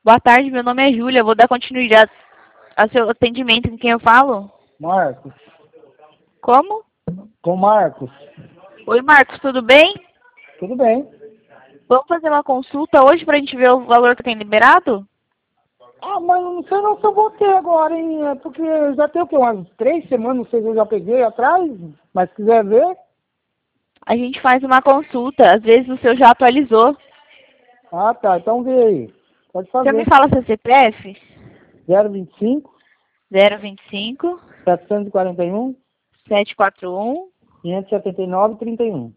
Boa tarde, meu nome é Júlia. Vou dar continuidade ao seu atendimento. Com quem eu falo? Marcos. Como? Com Marcos. Oi, Marcos, tudo bem? Tudo bem. Vamos fazer uma consulta hoje pra gente ver o valor que tem liberado? Ah, mas não sei não se eu vou ter agora, hein? É porque já tem o quê? Umas 3 semanas, não sei se eu já peguei atrás, mas se quiser ver. A gente faz uma consulta. Às vezes o seu já atualizou. Ah, tá. Então vê aí. Pode Você me fazer. fala seu CPF? 025 025 741 741 579 31.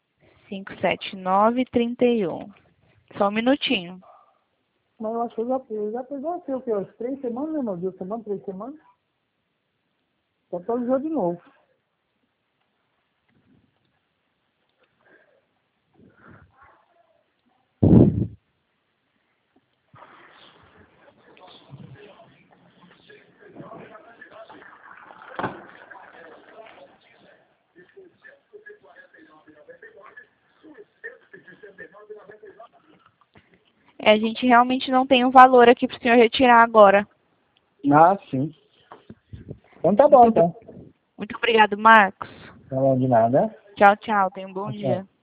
579 31. Só um minutinho. Mas eu acho que eu já pegou assim, o quê? Umas 3 semanas, né, meu? 2 semanas, 3 semanas. Já atualizou de novo. A gente realmente não tem um valor aqui para o senhor retirar agora. Ah, sim. Então tá bom, então. Muito obrigado, Marcos. Não de nada. Tchau, tchau. Tenha um bom Até. dia.